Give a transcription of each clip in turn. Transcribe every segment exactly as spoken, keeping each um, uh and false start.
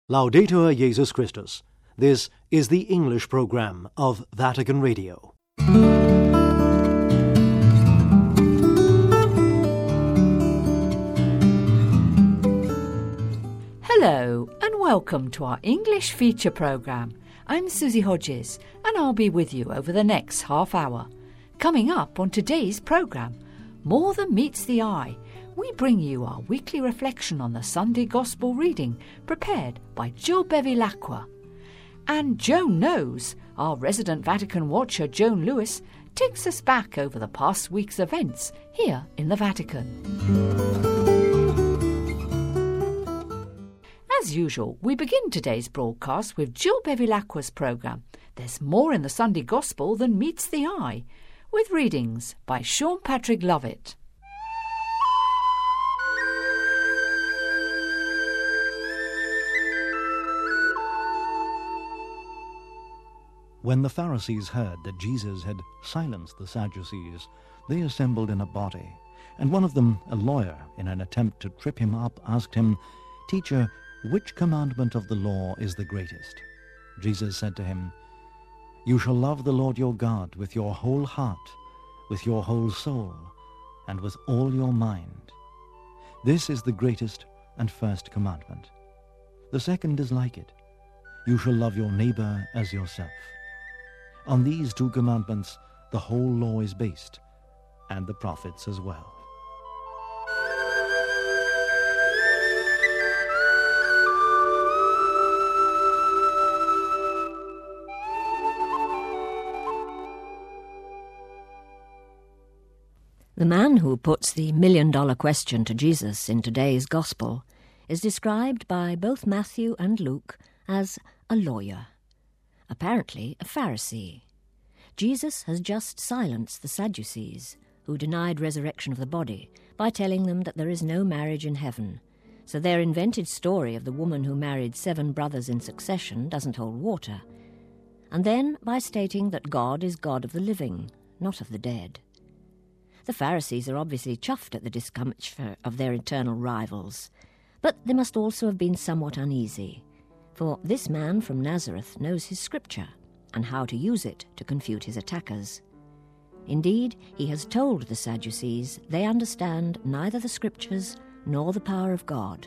Laudetur Jesus Christus. This is the English program of Vatican Radio. Hello and welcome to our English feature program. I'm Susie Hodges and I'll be with you over the next half hour. Coming up on today's program, More Than Meets the Eye, we bring you our weekly reflection on the Sunday Gospel reading prepared by Jill Bevilacqua. And Joan Knows, our resident Vatican watcher Joan Lewis, takes us back over the past week's events here in the Vatican. As usual, we begin today's broadcast with Jill Bevilacqua's programme, There's More in the Sunday Gospel Than Meets the Eye, with readings by Sean Patrick Lovett. When the Pharisees heard that Jesus had silenced the Sadducees, they assembled in a body, and one of them, a lawyer, in an attempt to trip him up, asked him, "Teacher, which commandment of the law is the greatest?" Jesus said to him, "You shall love the Lord your God with your whole heart, with your whole soul, and with all your mind. This is the greatest and first commandment. The second is like it. You shall love your neighbor as yourself. On these two commandments the whole law is based, and the prophets as well." The man who puts the million-dollar question to Jesus in today's Gospel is described by both Matthew and Luke as a lawyer, apparently a Pharisee. Jesus has just silenced the Sadducees, who denied resurrection of the body, by telling them that there is no marriage in heaven, so their invented story of the woman who married seven brothers in succession doesn't hold water, and then by stating that God is God of the living, not of the dead. The Pharisees are obviously chuffed at the discomfiture of their eternal rivals, but they must also have been somewhat uneasy, for this man from Nazareth knows his scripture and how to use it to confute his attackers. Indeed, he has told the Sadducees they understand neither the scriptures nor the power of God.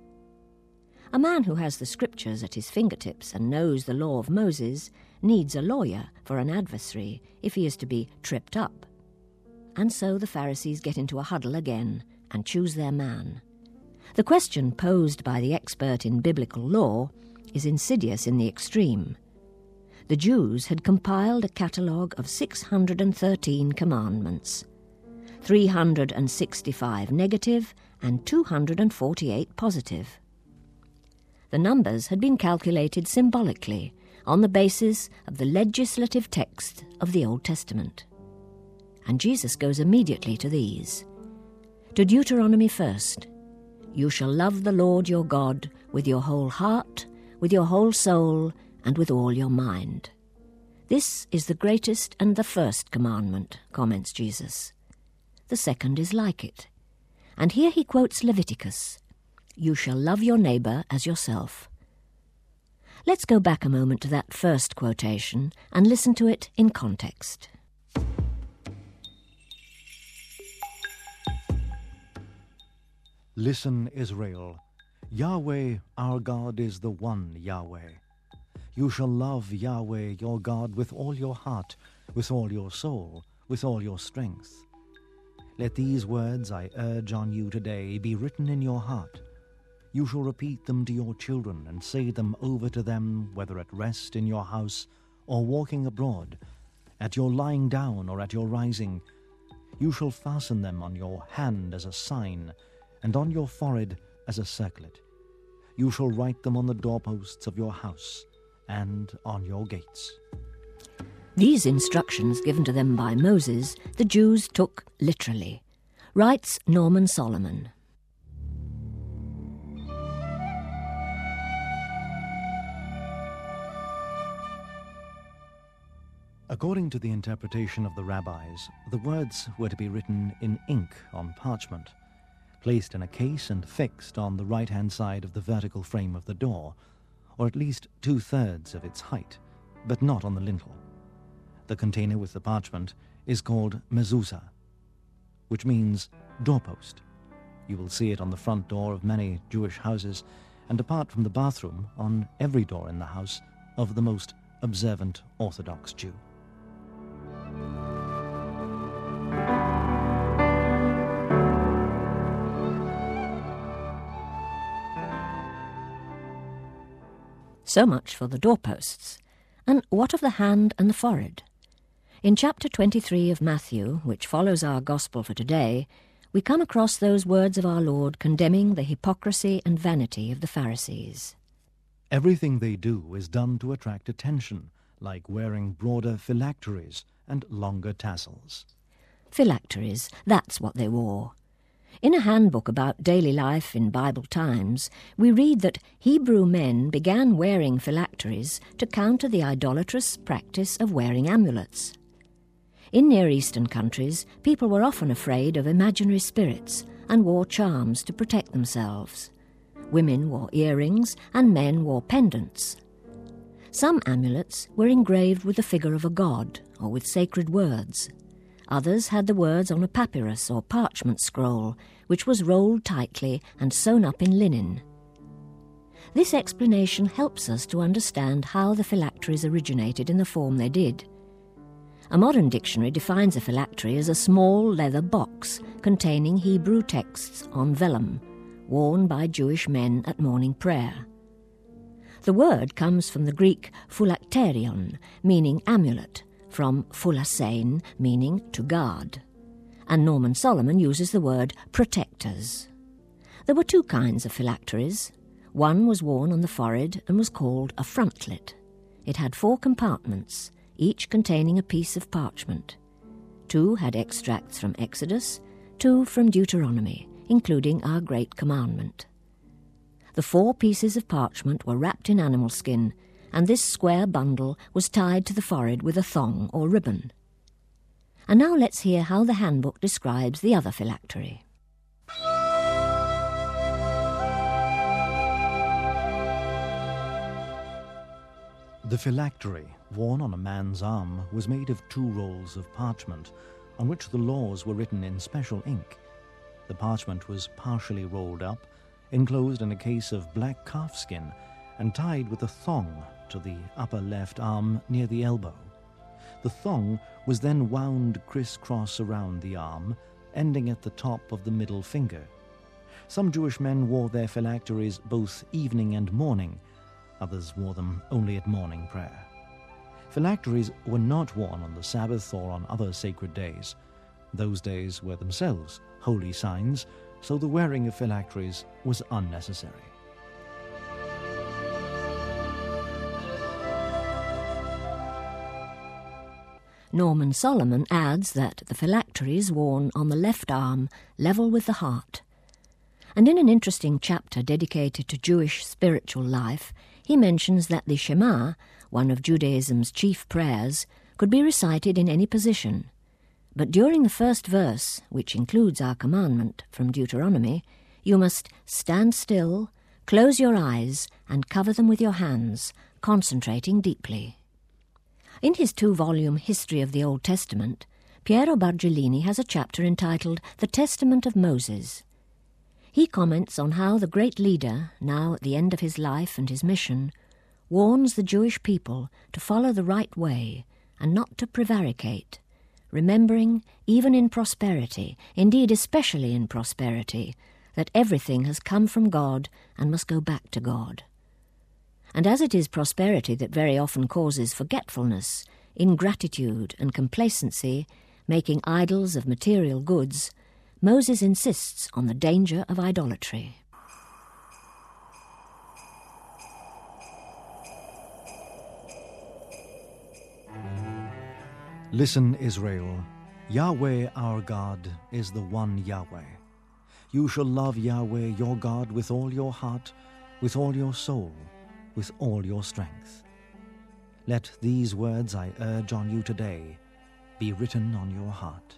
A man who has the scriptures at his fingertips and knows the law of Moses needs a lawyer for an adversary if he is to be tripped up. And so the Pharisees get into a huddle again and choose their man. The question posed by the expert in biblical law is insidious in the extreme. The Jews had compiled a catalogue of six hundred thirteen commandments, three hundred sixty-five negative and two hundred forty-eight positive. The numbers had been calculated symbolically on the basis of the legislative text of the Old Testament. And Jesus goes immediately to these. To Deuteronomy first, "You shall love the Lord your God with your whole heart, with your whole soul, and with all your mind. This is the greatest and the first commandment," comments Jesus. The second is like it. And here he quotes Leviticus, "You shall love your neighbor as yourself." Let's go back a moment to that first quotation and listen to it in context. Listen, Israel, Yahweh our God is the one Yahweh. You shall love Yahweh your God with all your heart, with all your soul, with all your strength. Let these words I urge on you today be written in your heart. You shall repeat them to your children and say them over to them, whether at rest in your house or walking abroad, at your lying down or at your rising. You shall fasten them on your hand as a sign, and on your forehead as a circlet. You shall write them on the doorposts of your house and on your gates. These instructions given to them by Moses, the Jews took literally, writes Norman Solomon. According to the interpretation of the rabbis, the words were to be written in ink on parchment, placed in a case and fixed on the right-hand side of the vertical frame of the door, or at least two-thirds of its height, but not on the lintel. The container with the parchment is called mezuzah, which means doorpost. You will see it on the front door of many Jewish houses, and apart from the bathroom, on every door in the house of the most observant Orthodox Jew. So much for the doorposts. And what of the hand and the forehead? In chapter twenty-three of Matthew, which follows our Gospel for today, we come across those words of our Lord condemning the hypocrisy and vanity of the Pharisees. Everything they do is done to attract attention, like wearing broader phylacteries and longer tassels. Phylacteries, that's what they wore. In a handbook about daily life in Bible times, we read that Hebrew men began wearing phylacteries to counter the idolatrous practice of wearing amulets. In Near Eastern countries, people were often afraid of imaginary spirits and wore charms to protect themselves. Women wore earrings and men wore pendants. Some amulets were engraved with the figure of a god or with sacred words. Others had the words on a papyrus or parchment scroll, which was rolled tightly and sewn up in linen. This explanation helps us to understand how the phylacteries originated in the form they did. A modern dictionary defines a phylactery as a small leather box containing Hebrew texts on vellum, worn by Jewish men at morning prayer. The word comes from the Greek phylakterion, meaning amulet, from phulasein, meaning to guard. And Norman Solomon uses the word protectors. There were two kinds of phylacteries. One was worn on the forehead and was called a frontlet. It had four compartments, each containing a piece of parchment. Two had extracts from Exodus, two from Deuteronomy, including our great commandment. The four pieces of parchment were wrapped in animal skin, and this square bundle was tied to the forehead with a thong or ribbon. And now let's hear how the handbook describes the other phylactery. The phylactery, worn on a man's arm, was made of two rolls of parchment, on which the laws were written in special ink. The parchment was partially rolled up, enclosed in a case of black calfskin, and tied with a thong to the upper left arm near the elbow. The thong was then wound criss-cross around the arm, ending at the top of the middle finger. Some Jewish men wore their phylacteries both evening and morning. Others wore them only at morning prayer. Phylacteries were not worn on the Sabbath or on other sacred days. Those days were themselves holy signs, so the wearing of phylacteries was unnecessary. Norman Solomon adds that the phylacteries worn on the left arm level with the heart. And in an interesting chapter dedicated to Jewish spiritual life, he mentions that the Shema, one of Judaism's chief prayers, could be recited in any position. But during the first verse, which includes our commandment from Deuteronomy, you must stand still, close your eyes, and cover them with your hands, concentrating deeply. In his two-volume History of the Old Testament, Piero Bargellini has a chapter entitled The Testament of Moses. He comments on how the great leader, now at the end of his life and his mission, warns the Jewish people to follow the right way and not to prevaricate, remembering, even in prosperity, indeed especially in prosperity, that everything has come from God and must go back to God. And as it is prosperity that very often causes forgetfulness, ingratitude and complacency, making idols of material goods, Moses insists on the danger of idolatry. Listen, Israel, Yahweh our God is the one Yahweh. You shall love Yahweh your God with all your heart, with all your soul, with all your strength. Let these words I urge on you today be written on your heart.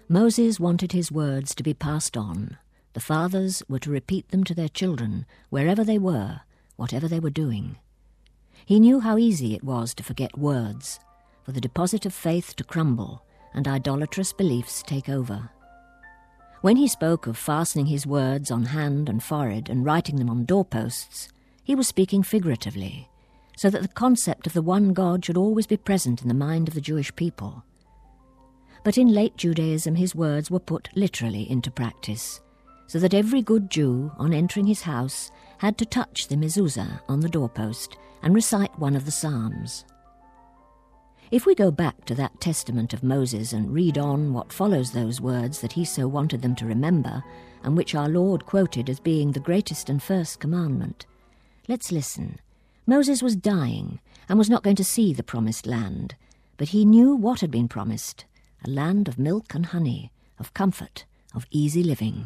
Moses wanted his words to be passed on. The fathers were to repeat them to their children, wherever they were, whatever they were doing. He knew how easy it was to forget words, for the deposit of faith to crumble, and idolatrous beliefs take over. When he spoke of fastening his words on hand and forehead and writing them on doorposts, he was speaking figuratively, so that the concept of the one God should always be present in the mind of the Jewish people. But in late Judaism his words were put literally into practice, so that every good Jew, on entering his house, had to touch the mezuzah on the doorpost and recite one of the Psalms. If we go back to that testament of Moses and read on what follows those words that he so wanted them to remember, and which our Lord quoted as being the greatest and first commandment, let's listen. Moses was dying and was not going to see the promised land, but he knew what had been promised, a land of milk and honey, of comfort, of easy living.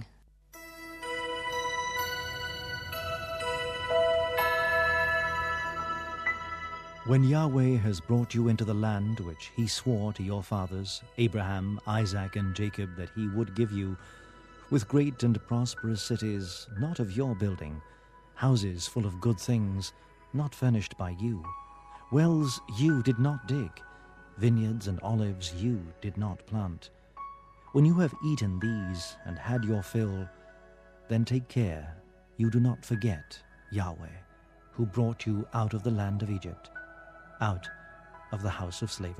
When Yahweh has brought you into the land which he swore to your fathers, Abraham, Isaac, and Jacob, that he would give you, with great and prosperous cities, not of your building, houses full of good things, not furnished by you, wells you did not dig, vineyards and olives you did not plant. When you have eaten these and had your fill, then take care you do not forget Yahweh, who brought you out of the land of Egypt, out of the house of slavery.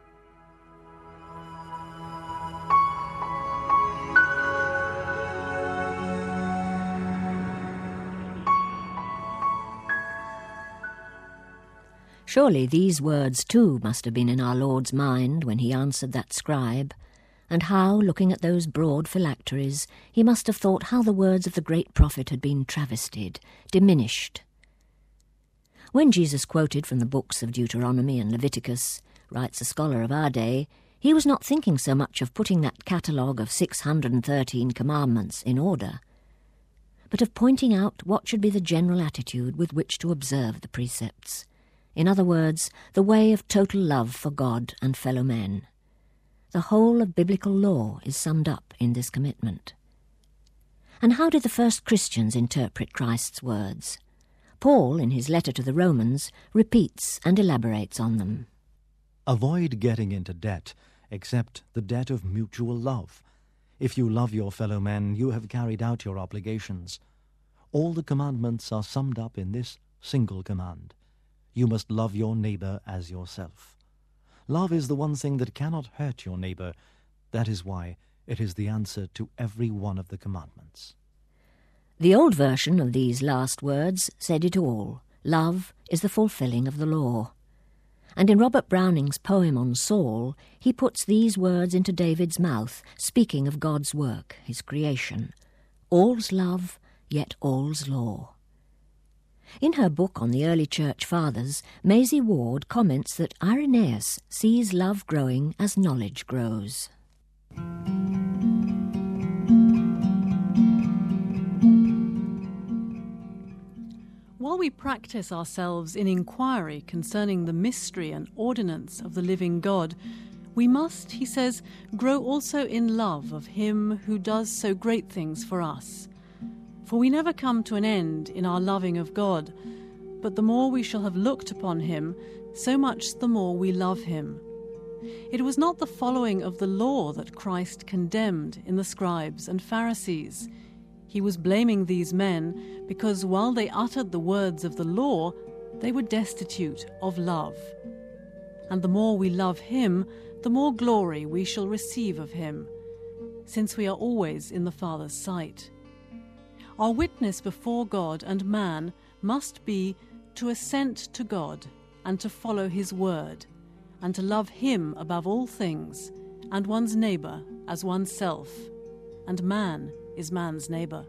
Surely these words too must have been in our Lord's mind when he answered that scribe, and how, looking at those broad phylacteries, he must have thought how the words of the great prophet had been travestied, diminished. When Jesus quoted from the books of Deuteronomy and Leviticus, writes a scholar of our day, he was not thinking so much of putting that catalogue of six hundred thirteen commandments in order, but of pointing out what should be the general attitude with which to observe the precepts. In other words, the way of total love for God and fellow men. The whole of biblical law is summed up in this commitment. And how did the first Christians interpret Christ's words? Paul, in his letter to the Romans, repeats and elaborates on them. Avoid getting into debt, except the debt of mutual love. If you love your fellow men, you have carried out your obligations. All the commandments are summed up in this single command. You must love your neighbor as yourself. Love is the one thing that cannot hurt your neighbor. That is why it is the answer to every one of the commandments. The old version of these last words said it all. Love is the fulfilling of the law. And in Robert Browning's poem on Saul, he puts these words into David's mouth, speaking of God's work, his creation. All's love, yet all's law. In her book on the early church fathers, Maisie Ward comments that Irenaeus sees love growing as knowledge grows. While we practice ourselves in inquiry concerning the mystery and ordinance of the living God, we must, he says, grow also in love of him who does so great things for us. For we never come to an end in our loving of God, but the more we shall have looked upon him, so much the more we love him. It was not the following of the law that Christ condemned in the scribes and Pharisees. He was blaming these men because while they uttered the words of the law, they were destitute of love. And the more we love him, the more glory we shall receive of him, since we are always in the Father's sight. Our witness before God and man must be to assent to God and to follow his word, and to love him above all things, and one's neighbour as oneself, and man is man's neighbour.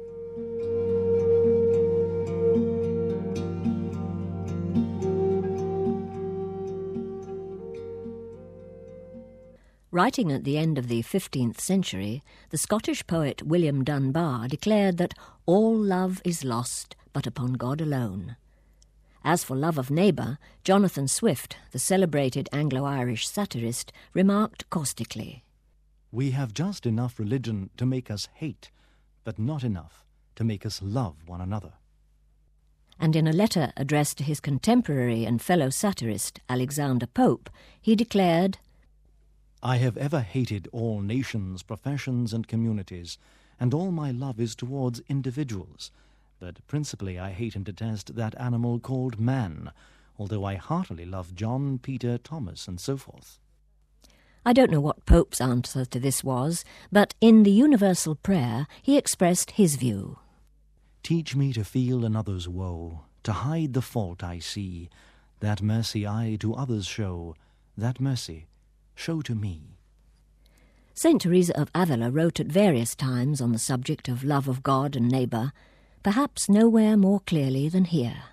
Writing at the end of the fifteenth century, the Scottish poet William Dunbar declared that all love is lost but upon God alone. As for love of neighbour, Jonathan Swift, the celebrated Anglo-Irish satirist, remarked caustically, We have just enough religion to make us hate, but not enough to make us love one another. And in a letter addressed to his contemporary and fellow satirist Alexander Pope, he declared, I have ever hated all nations, professions, and communities, and all my love is towards individuals. But principally I hate and detest that animal called man, although I heartily love John, Peter, Thomas, and so forth. I don't know what Pope's answer to this was, but in the Universal Prayer he expressed his view. Teach me to feel another's woe, to hide the fault I see. That mercy I to others show, that mercy show to me. Saint Teresa of Avila wrote at various times on the subject of love of God and neighbour, perhaps nowhere more clearly than here.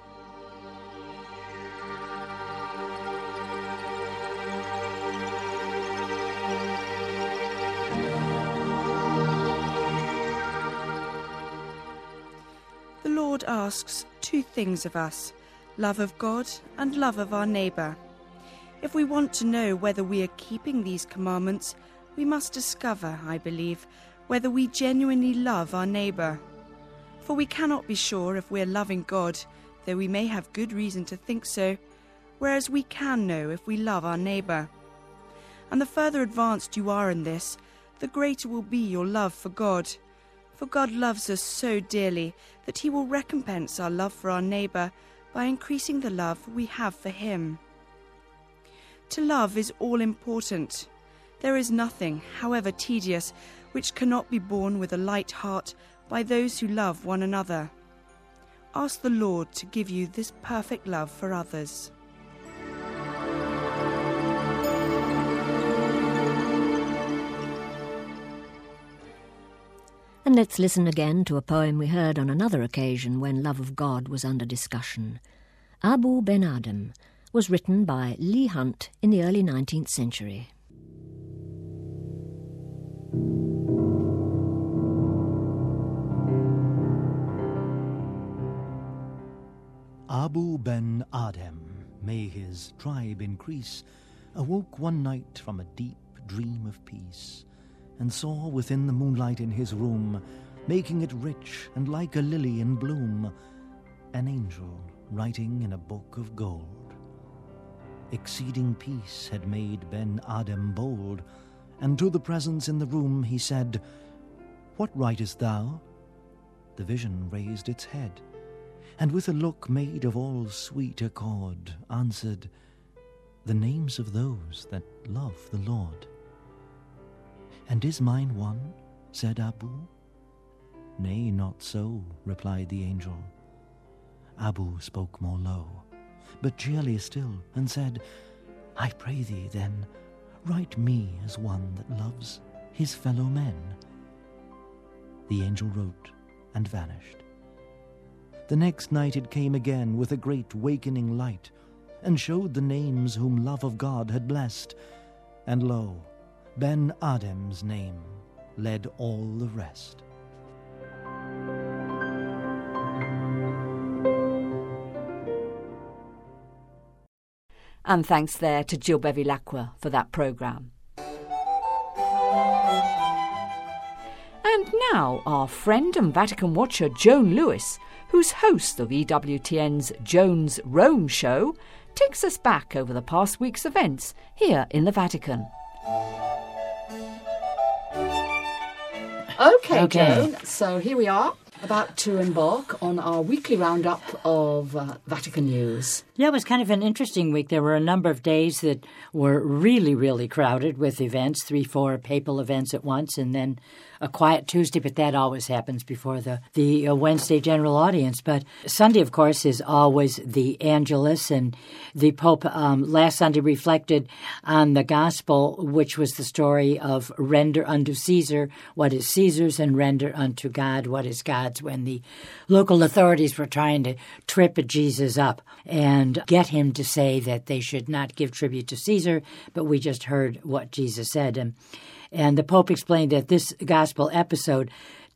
The Lord asks two things of us, love of God and love of our neighbour. If we want to know whether we are keeping these commandments, we must discover, I believe, whether we genuinely love our neighbour. For we cannot be sure if we are loving God, though we may have good reason to think so, whereas we can know if we love our neighbour. And the further advanced you are in this, the greater will be your love for God. For God loves us so dearly that he will recompense our love for our neighbour by increasing the love we have for him. To love is all important. There is nothing, however tedious, which cannot be borne with a light heart by those who love one another. Ask the Lord to give you this perfect love for others. And let's listen again to a poem we heard on another occasion when love of God was under discussion. Abu Ben Adhem was written by Leigh Hunt in the early nineteenth century. Abu Ben Adhem, may his tribe increase, awoke one night from a deep dream of peace, and saw within the moonlight in his room, making it rich and like a lily in bloom, an angel writing in a book of gold. Exceeding peace had made Ben Adhem bold, and to the presence in the room he said, What writest thou? The vision raised its head, and with a look made of all sweet accord, answered, The names of those that love the Lord. And is mine one? Said Abu. Nay, not so, replied the angel. Abu spoke more low, but cheerly still, and said, I pray thee, then, write me as one that loves his fellow men. The angel wrote and vanished. The next night it came again with a great wakening light, and showed the names whom love of God had blessed, and lo, Ben Adhem's name led all the rest. And thanks there to Jill Bevilacqua for that programme. And now our friend and Vatican watcher Joan Lewis, who's host of E W T N's Joan's Rome show, takes us back over the past week's events here in the Vatican. Okay, Okay. Joan, so here we are, about to embark on our weekly roundup of uh, Vatican news. Yeah, it was kind of an interesting week. There were a number of days that were really, really crowded with events, three, four papal events at once, and then a quiet Tuesday, but that always happens before the, the uh, Wednesday general audience. But Sunday, of course, is always the Angelus, and the Pope um, last Sunday reflected on the Gospel, which was the story of render unto Caesar what is Caesar's and render unto God what is God's, when the local authorities were trying to trip Jesus up and get him to say that they should not give tribute to Caesar, but we just heard what Jesus said. And And the Pope explained that this gospel episode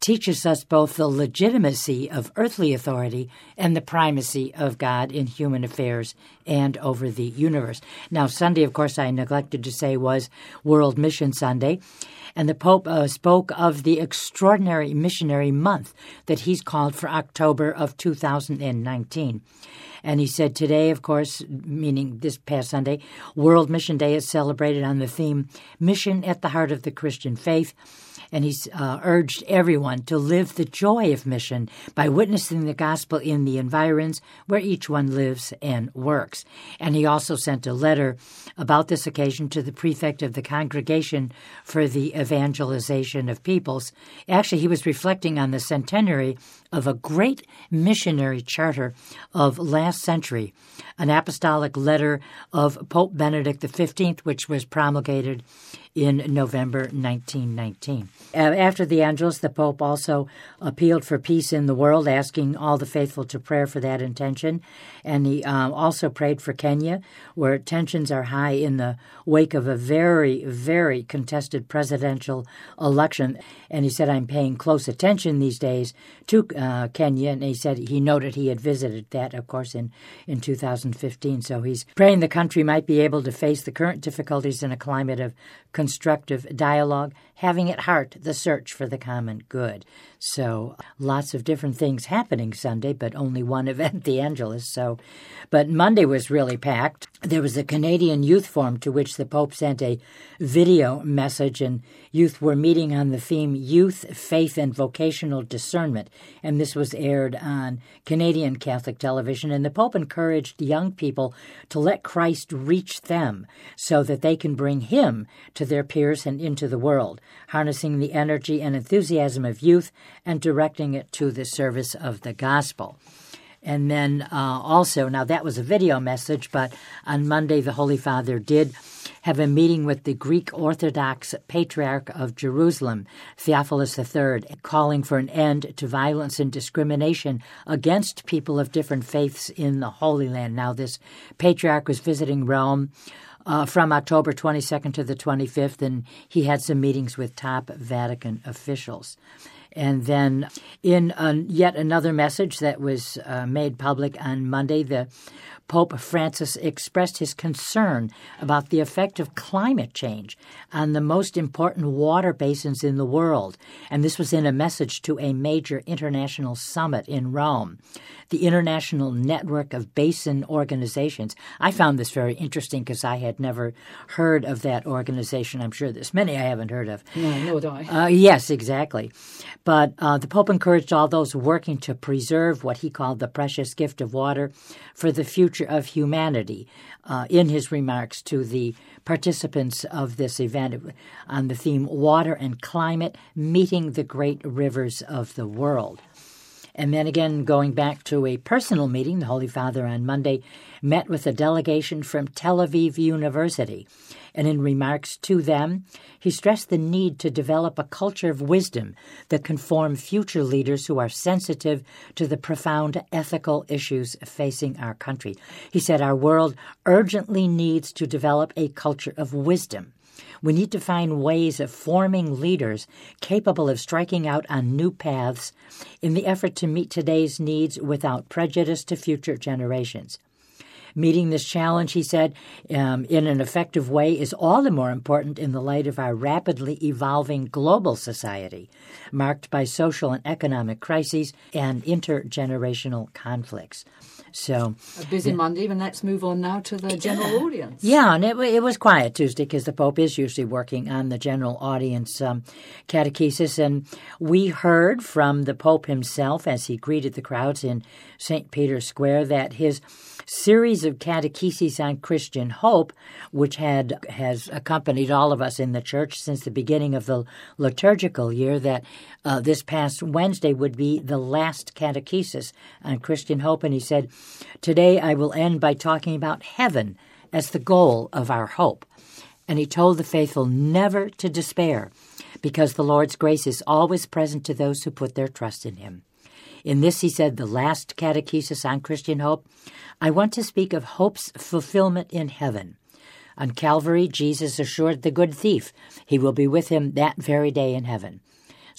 teaches us both the legitimacy of earthly authority and the primacy of God in human affairs and over the universe. Now, Sunday, of course, I neglected to say was World Mission Sunday, and the Pope uh, spoke of the extraordinary missionary month that he's called for October of two thousand nineteen. And he said today, of course, meaning this past Sunday, World Mission Day is celebrated on the theme, Mission at the Heart of the Christian Faith. And he's uh, urged everyone to live the joy of mission by witnessing the gospel in the environs where each one lives and works. And he also sent a letter about this occasion to the prefect of the Congregation for the Evangelization of Peoples. Actually, he was reflecting on the centenary of a great missionary charter of last century, an apostolic letter of Pope Benedict the fifteenth, which was promulgated in November nineteen nineteen. After the Angelus, the Pope also appealed for peace in the world, asking all the faithful to pray for that intention. And he um, also prayed for Kenya, where tensions are high in the wake of a very, very contested presidential election. And he said, I'm paying close attention these days to uh, Kenya. And he said he noted he had visited that, of course, in, in two thousand fifteen. So he's praying the country might be able to face the current difficulties in a climate of constructive dialogue, having at heart the search for the common good. So lots of different things happening Sunday, but only one event, the Angelus. So, but Monday was really packed. There was a Canadian Youth Forum to which the Pope sent a video message, and youth were meeting on the theme Youth, Faith, and Vocational Discernment. And this was aired on Canadian Catholic television. And the Pope encouraged young people to let Christ reach them so that they can bring him to their peers and into the world, harnessing the energy and enthusiasm of youth and directing it to the service of the gospel. And then uh, also, now that was a video message, but on Monday the Holy Father did have a meeting with the Greek Orthodox Patriarch of Jerusalem, Theophilus the third, calling for an end to violence and discrimination against people of different faiths in the Holy Land. Now, this Patriarch was visiting Rome Uh, from October twenty-second to the twenty-fifth, and he had some meetings with top Vatican officials. And then in uh, yet another message that was uh, made public on Monday, the Pope Francis expressed his concern about the effect of climate change on the most important water basins in the world. And this was in a message to a major international summit in Rome, the International Network of Basin Organizations. I found this very interesting because I had never heard of that organization. I'm sure there's many I haven't heard of. No, nor do I. Uh, yes, exactly. But uh, the Pope encouraged all those working to preserve what he called the precious gift of water for the future of humanity uh, in his remarks to the participants of this event on the theme Water and Climate, Meeting the Great Rivers of the World. And then again, going back to a personal meeting, the Holy Father on Monday met with a delegation from Tel Aviv University. And in remarks to them, he stressed the need to develop a culture of wisdom that can form future leaders who are sensitive to the profound ethical issues facing our country. He said our world urgently needs to develop a culture of wisdom. We need to find ways of forming leaders capable of striking out on new paths in the effort to meet today's needs without prejudice to future generations. Meeting this challenge, he said, um, in an effective way is all the more important in the light of our rapidly evolving global society, marked by social and economic crises and intergenerational conflicts. So a busy yeah. Monday, and let's move on now to the general yeah. audience. Yeah, and it, it was quiet Tuesday because the Pope is usually working on the general audience um, catechesis. And we heard from the Pope himself as he greeted the crowds in Saint Peter's Square that his series of catecheses on Christian hope, which had has accompanied all of us in the church since the beginning of the liturgical year, that uh, this past Wednesday would be the last catechesis on Christian hope. And he said, today I will end by talking about heaven as the goal of our hope. And he told the faithful never to despair, because the Lord's grace is always present to those who put their trust in him. In this, he said, the last catechesis on Christian hope, I want to speak of hope's fulfillment in heaven. On Calvary, Jesus assured the good thief he will be with him that very day in heaven.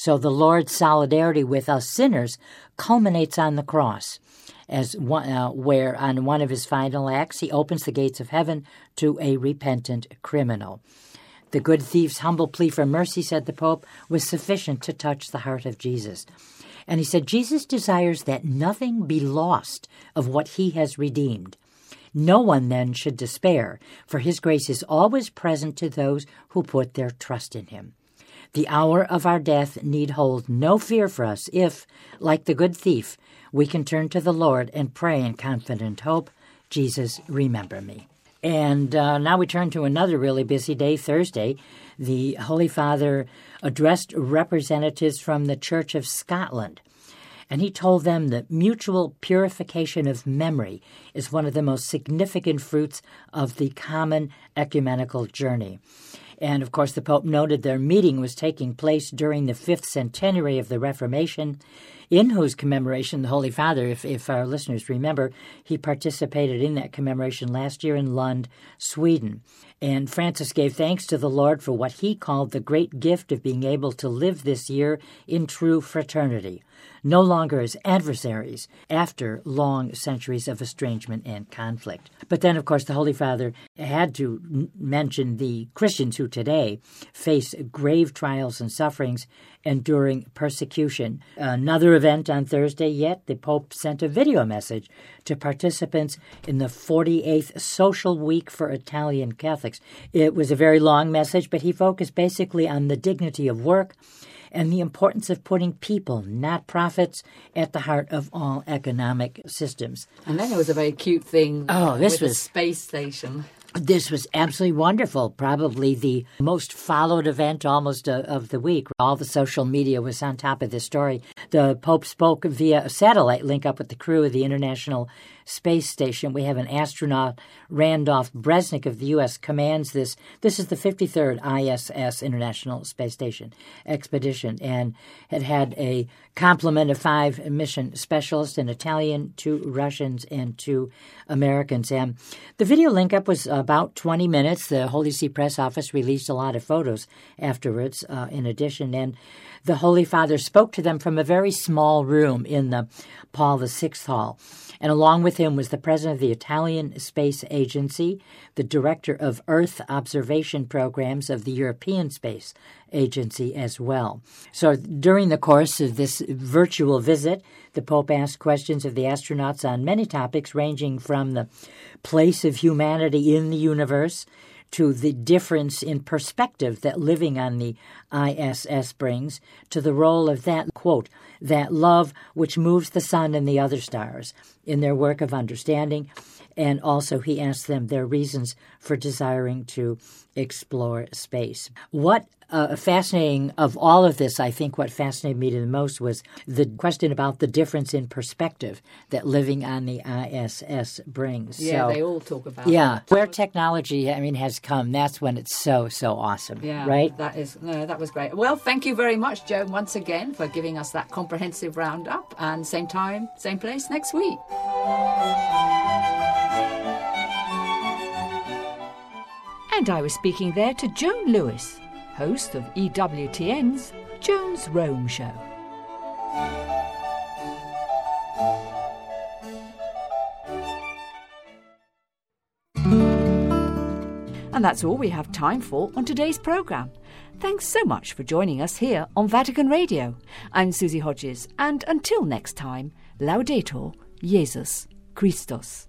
So the Lord's solidarity with us sinners culminates on the cross, as one, uh, where on one of his final acts he opens the gates of heaven to a repentant criminal. The good thief's humble plea for mercy, said the Pope, was sufficient to touch the heart of Jesus. And he said, Jesus desires that nothing be lost of what he has redeemed. No one then should despair, for his grace is always present to those who put their trust in him. The hour of our death need hold no fear for us if, like the good thief, we can turn to the Lord and pray in confident hope, Jesus, remember me. And uh, now we turn to another really busy day, Thursday. The Holy Father addressed representatives from the Church of Scotland, and he told them that mutual purification of memory is one of the most significant fruits of the common ecumenical journey. And, of course, the Pope noted their meeting was taking place during the fifth centenary of the Reformation, in whose commemoration the Holy Father, if, if our listeners remember, he participated in that commemoration last year in Lund, Sweden. And Francis gave thanks to the Lord for what he called the great gift of being able to live this year in true fraternity, no longer as adversaries after long centuries of estrangement and conflict. But then, of course, the Holy Father had to n- mention the Christians who today face grave trials and sufferings, enduring persecution. Another event on Thursday yet, the Pope sent a video message to participants in the forty-eighth Social Week for Italian Catholics. It was a very long message, but he focused basically on the dignity of work and the importance of putting people, not profits, at the heart of all economic systems. And then there was a very cute thing oh, this with was, the space station. This was absolutely wonderful, probably the most followed event almost uh, of the week. All the social media was on top of this story. The Pope spoke via a satellite link up with the crew of the International Space Station. We have an astronaut, Randolph Bresnik of the U S commands this. This is the fifty-third I S S, International Space Station expedition, and it had a complement of five mission specialists, an Italian, two Russians, and two Americans. And the video link-up was about twenty minutes. The Holy See Press Office released a lot of photos afterwards, uh, in addition, and the Holy Father spoke to them from a very small room in the Paul the Sixth Hall. And along with him was the president of the Italian Space Agency, the director of Earth observation programs of the European Space Agency as well. So during the course of this virtual visit, the Pope asked questions of the astronauts on many topics, ranging from the place of humanity in the universe to the difference in perspective that living on the I S S brings, to the role of that, quote, that love which moves the sun and the other stars in their work of understanding. And also he asked them their reasons for desiring to explore space. What uh, fascinating of all of this, I think what fascinated me the most was the question about the difference in perspective that living on the I S S brings. Yeah, so, they all talk about yeah, that. where technology, I mean, has come, that's when it's so, so awesome, yeah, right? That is, no, that was great. Well, thank you very much, Joan, once again for giving us that comprehensive roundup. And same time, same place next week. And I was speaking there to Joan Lewis, host of E W T N's Joan's Rome Show. And that's all we have time for on today's programme. Thanks so much for joining us here on Vatican Radio. I'm Susie Hodges, and until next time, Laudetur Jesus Christus.